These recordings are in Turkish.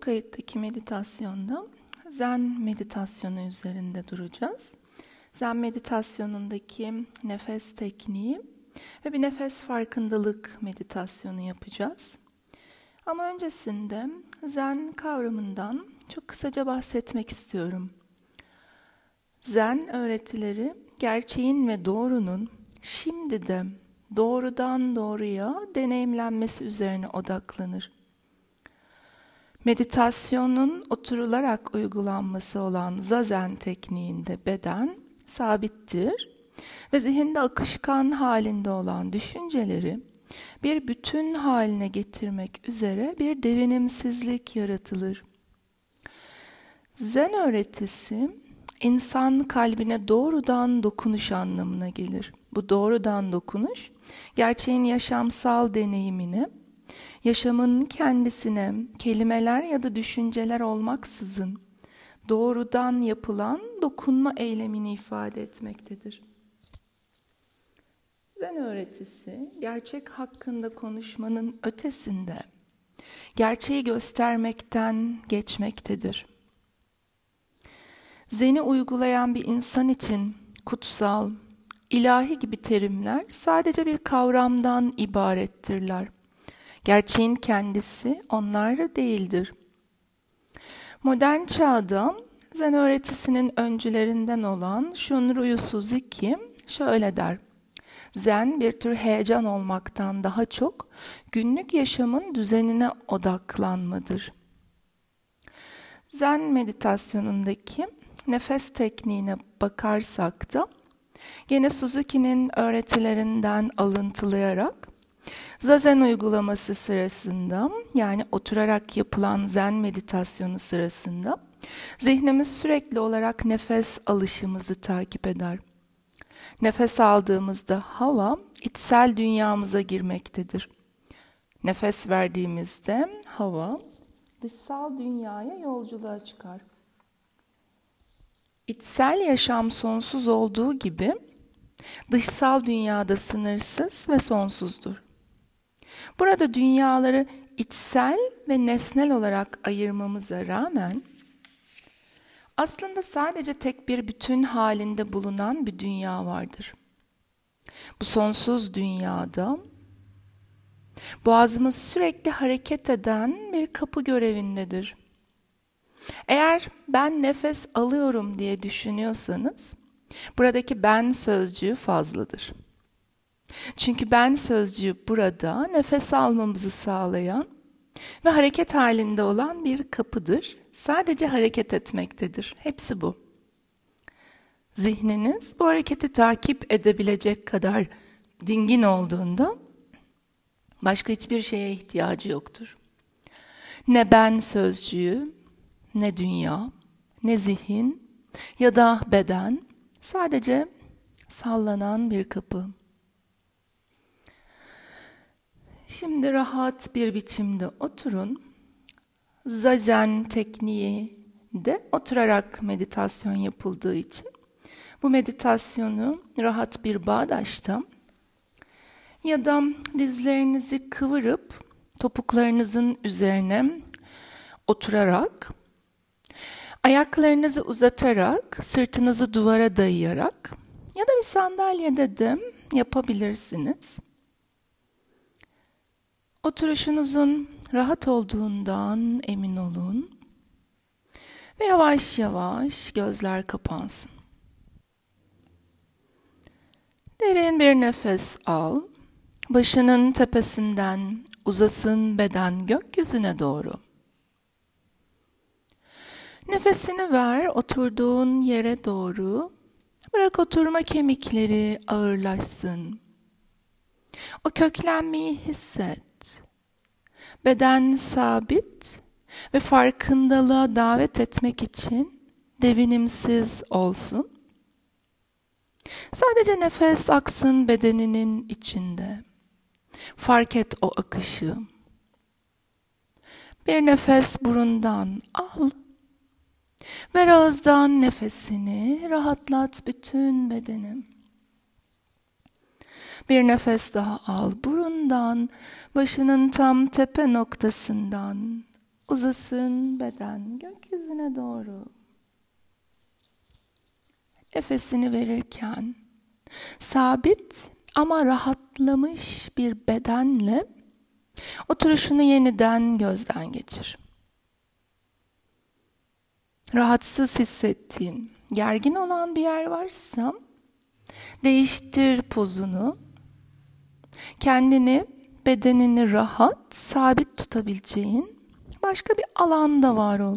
kayıttaki meditasyonda Zen meditasyonu üzerinde duracağız. Zen meditasyonundaki nefes tekniği ve bir nefes farkındalık meditasyonu yapacağız. Ama öncesinde Zen kavramından çok kısaca bahsetmek istiyorum. Zen öğretileri gerçeğin ve doğrunun şimdi de doğrudan doğruya deneyimlenmesi üzerine odaklanır. Meditasyonun oturularak uygulanması olan Zazen tekniğinde beden sabittir ve zihinde akışkan halinde olan düşünceleri bir bütün haline getirmek üzere bir devinimsizlik yaratılır. Zen öğretisi insan kalbine doğrudan dokunuş anlamına gelir. Bu doğrudan dokunuş, gerçeğin yaşamsal deneyimini, yaşamın kendisine kelimeler ya da düşünceler olmaksızın doğrudan yapılan dokunma eylemini ifade etmektedir. Zen öğretisi, gerçek hakkında konuşmanın ötesinde, gerçeği göstermekten geçmektedir. Zen'i uygulayan bir insan için kutsal, ilahi gibi terimler sadece bir kavramdan ibarettirler. Gerçeğin kendisi onlar değildir. Modern çağda Zen öğretisinin öncülerinden olan Shunryu Suzuki şöyle der: Zen bir tür heyecan olmaktan daha çok günlük yaşamın düzenine odaklanmadır. Zen meditasyonundaki nefes tekniğine bakarsak da gene Suzuki'nin öğretilerinden alıntılayarak Zazen uygulaması sırasında, yani oturarak yapılan Zen meditasyonu sırasında zihnimiz sürekli olarak nefes alışımızı takip eder. Nefes aldığımızda hava içsel dünyamıza girmektedir. Nefes verdiğimizde hava dışsal dünyaya yolculuğa çıkar. İçsel yaşam sonsuz olduğu gibi dışsal dünyada sınırsız ve sonsuzdur. Burada dünyaları içsel ve nesnel olarak ayırmamıza rağmen aslında sadece tek bir bütün halinde bulunan bir dünya vardır. Bu sonsuz dünyada boğazımız sürekli hareket eden bir kapı görevindedir. Eğer ben nefes alıyorum diye düşünüyorsanız, buradaki ben sözcüğü fazladır. Çünkü ben sözcüğü burada nefes almamızı sağlayan ve hareket halinde olan bir kapıdır. Sadece hareket etmektedir. Hepsi bu. Zihniniz bu hareketi takip edebilecek kadar dingin olduğunda başka hiçbir şeye ihtiyacı yoktur. Ne ben sözcüğü, ne dünya, ne zihin ya da beden, sadece sallanan bir kapı. Şimdi rahat bir biçimde oturun. Zazen tekniği de oturarak meditasyon yapıldığı için bu meditasyonu rahat bir bağdaşta ya da dizlerinizi kıvırıp topuklarınızın üzerine oturarak, ayaklarınızı uzatarak, sırtınızı duvara dayayarak ya da bir sandalyede de yapabilirsiniz. Oturuşunuzun rahat olduğundan emin olun ve yavaş yavaş gözler kapansın. Derin bir nefes al, başının tepesinden uzasın beden gökyüzüne doğru. Nefesini ver oturduğun yere doğru, bırak oturma kemikleri ağırlaşsın. O köklenmeyi hisset. Beden sabit ve farkındalığa davet etmek için devinimsiz olsun. Sadece nefes aksın bedeninin içinde. Fark et o akışı. Bir nefes burundan al. Ver ağızdan nefesini, rahatlat bütün bedenim. Bir nefes daha al burundan, başının tam tepe noktasından uzasın beden gökyüzüne doğru. Nefesini verirken sabit ama rahatlamış bir bedenle oturuşunu yeniden gözden geçir. Rahatsız hissettiğin, gergin olan bir yer varsa değiştir pozunu. Kendini, bedenini rahat, sabit tutabileceğin başka bir alanda var ol.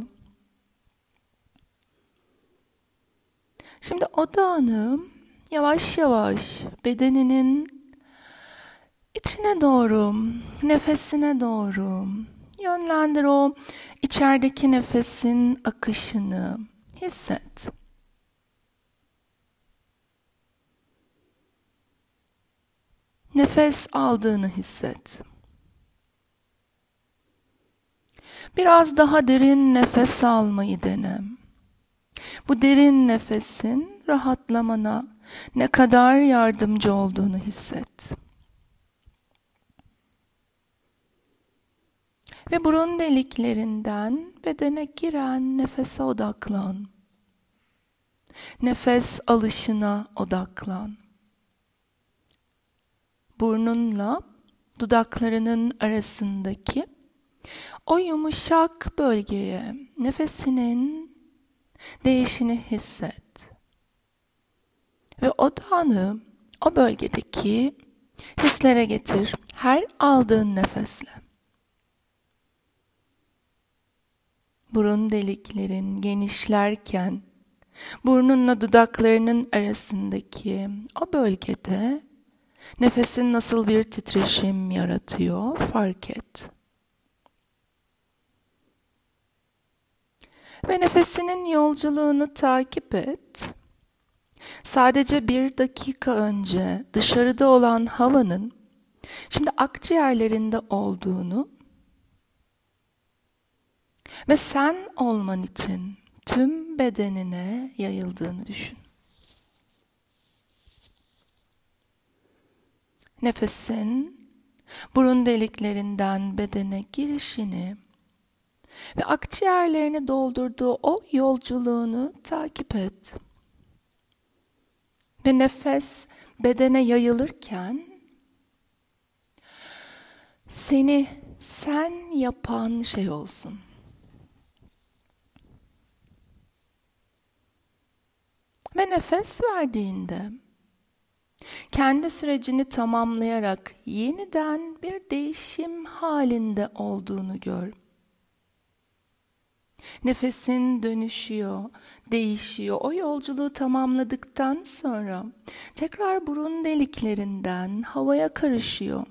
Şimdi odağını yavaş yavaş bedeninin içine doğru, nefesine doğru yönlendir, o içerideki nefesin akışını hisset. Nefes aldığını hisset. Biraz daha derin nefes almayı dene. Bu derin nefesin rahatlamana ne kadar yardımcı olduğunu hisset. Ve burun deliklerinden bedene giren nefese odaklan. Nefes alışına odaklan. Burnunla dudaklarının arasındaki o yumuşak bölgeye nefesinin değişini hisset. Ve odağını o bölgedeki hislere getir her aldığın nefesle. Burun deliklerin genişlerken burnunla dudaklarının arasındaki o bölgede nefesin nasıl bir titreşim yaratıyor fark et. Ve nefesinin yolculuğunu takip et. Sadece 1 dakika önce dışarıda olan havanın şimdi akciğerlerinde olduğunu ve sen olman için tüm bedenine yayıldığını düşün. Nefesin burun deliklerinden bedene girişini ve akciğerlerini doldurduğu o yolculuğunu takip et. Ve nefes bedene yayılırken seni sen yapan şey olsun. Ve nefes verdiğinde kendi sürecini tamamlayarak yeniden bir değişim halinde olduğunu gör. Nefesin dönüşüyor, değişiyor. O yolculuğu tamamladıktan sonra tekrar burun deliklerinden havaya karışıyor.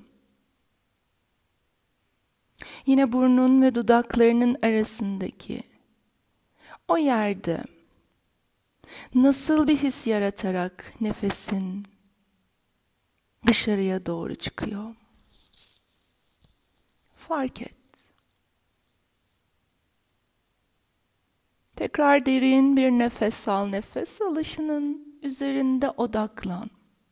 Yine burnun ve dudaklarının arasındaki o yerde nasıl bir his yaratarak nefesin dışarıya doğru çıkıyor? Fark et. Tekrar derin bir nefes al. Nefes alışının üzerinde odaklan.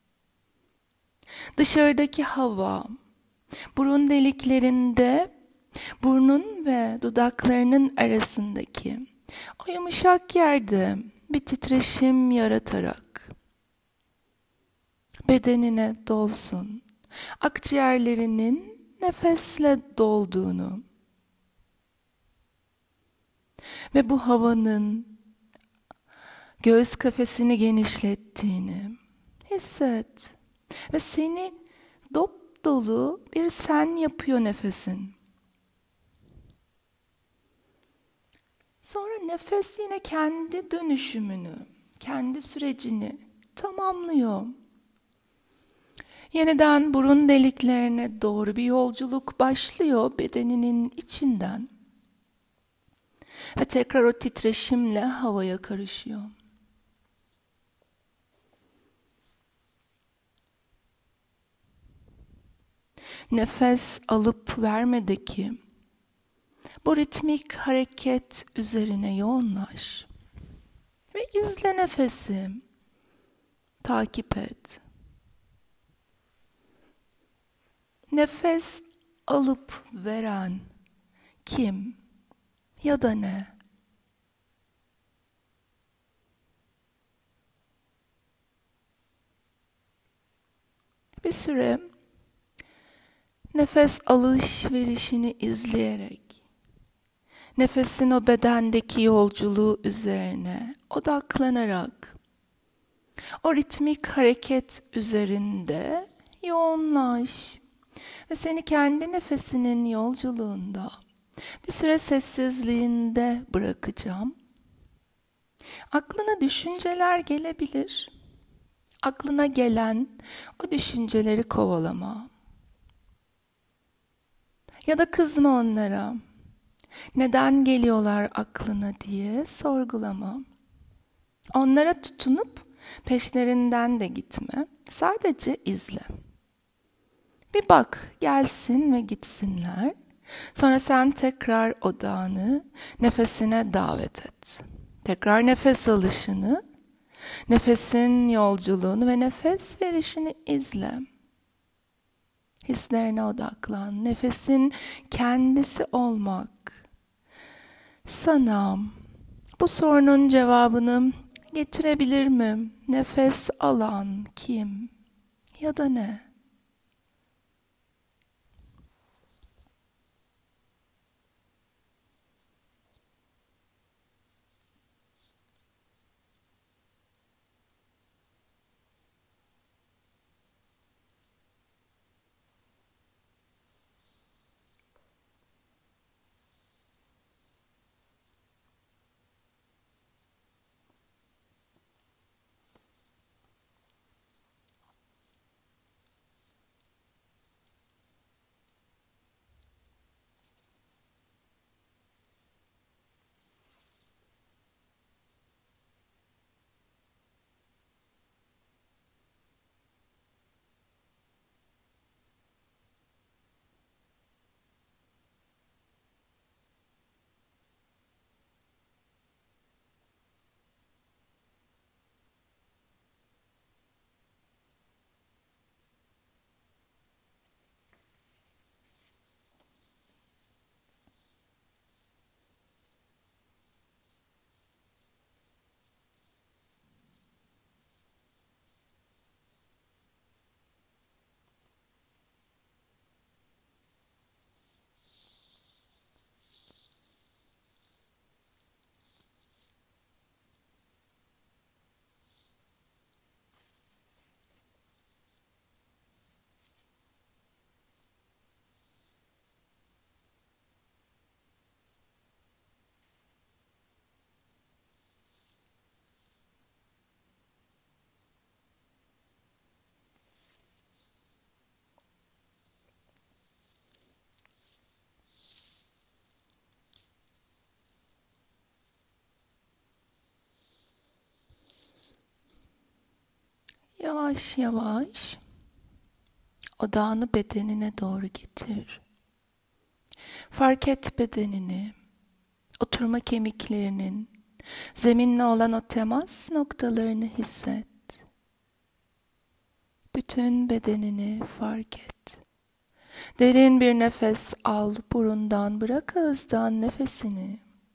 Dışarıdaki hava, burun deliklerinde, burnun ve dudaklarının arasındaki o yumuşak yerde bir titreşim yaratarak bedenine dolsun. Akciğerlerinin nefesle dolduğunu ve bu havanın göğüs kafesini genişlettiğini hisset. Ve seni dop dolu bir sen yapıyor nefesin. Sonra nefes yine kendi dönüşümünü, kendi sürecini tamamlıyor. Yeniden burun deliklerine doğru bir yolculuk başlıyor bedeninin içinden. Ve tekrar o titreşimle havaya karışıyor. Nefes alıp vermedeki bu ritmik hareket üzerine yoğunlaş. Ve izle nefesi. Takip et. Nefes alıp veren kim? Ya da ne? Bir süre nefes alışverişini izleyerek, nefesin o bedendeki yolculuğu üzerine odaklanarak, o ritmik hareket üzerinde yoğunlaş ve seni kendi nefesinin yolculuğunda bir süre sessizliğinde bırakacağım. Aklına düşünceler gelebilir. Aklına gelen o düşünceleri kovalama. Ya da kızma onlara. Neden geliyorlar aklına diye sorgulama. Onlara tutunup peşlerinden de gitme. Sadece izle. Bir bak, gelsin ve gitsinler. Sonra sen tekrar odağını nefesine davet et. Tekrar nefes alışını, nefesin yolculuğunu ve nefes verişini izle. Hislerine odaklan. Nefesin kendisi olmak. Sana bu sorunun cevabını getirebilir mi? Nefes alan kim? Ya da ne? Yavaş yavaş odağını bedenine doğru getir. Fark et bedenini, oturma kemiklerinin, zeminle olan o temas noktalarını hisset. Bütün bedenini fark et. Derin bir nefes al burundan, bırak ağızdan nefesini.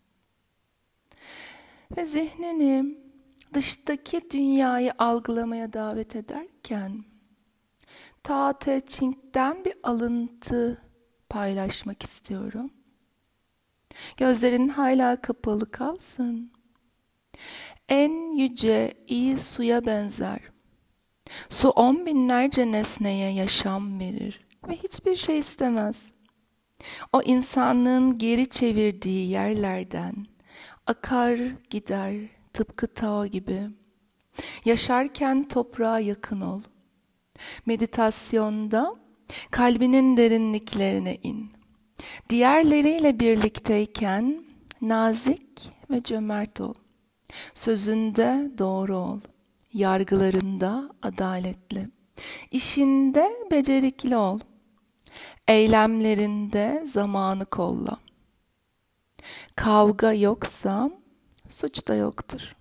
Ve zihnini dıştaki dünyayı algılamaya davet ederken Tao Te Ching'den bir alıntı paylaşmak istiyorum. Gözlerin hala kapalı kalsın. En yüce iyi suya benzer. Su 10 binlerce nesneye yaşam verir ve hiçbir şey istemez. O insanlığın geri çevirdiği yerlerden akar gider tıpkı Tao gibi. Yaşarken toprağa yakın ol. Meditasyonda kalbinin derinliklerine in. Diğerleriyle birlikteyken nazik ve cömert ol. Sözünde doğru ol. Yargılarında adaletli. İşinde becerikli ol. Eylemlerinde zamanı kolla. Kavga yoksa suç da yoktur.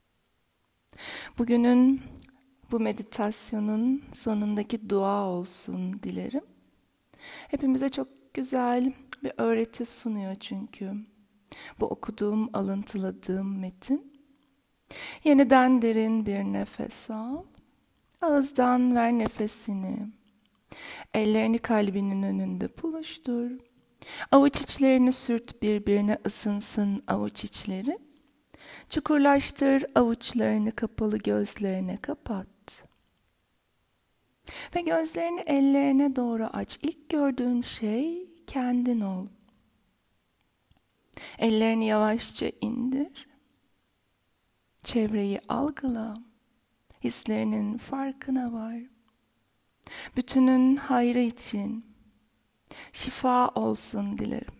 Bugünün bu meditasyonun sonundaki dua olsun dilerim. Hepimize çok güzel bir öğreti sunuyor çünkü. bu okuduğum, alıntıladığım metin. Yeniden derin bir nefes al. Ağızdan ver nefesini. Ellerini kalbinin önünde buluştur. Avuç içlerini sürt, birbirine ısınsın avuç içleri. Çukurlaştır avuçlarını, kapalı gözlerine kapat. Ve gözlerini ellerine doğru aç. İlk gördüğün şey kendin ol. Ellerini yavaşça indir. Çevreyi algıla. Hislerinin farkına var. Bütünün hayrı için şifa olsun dilerim.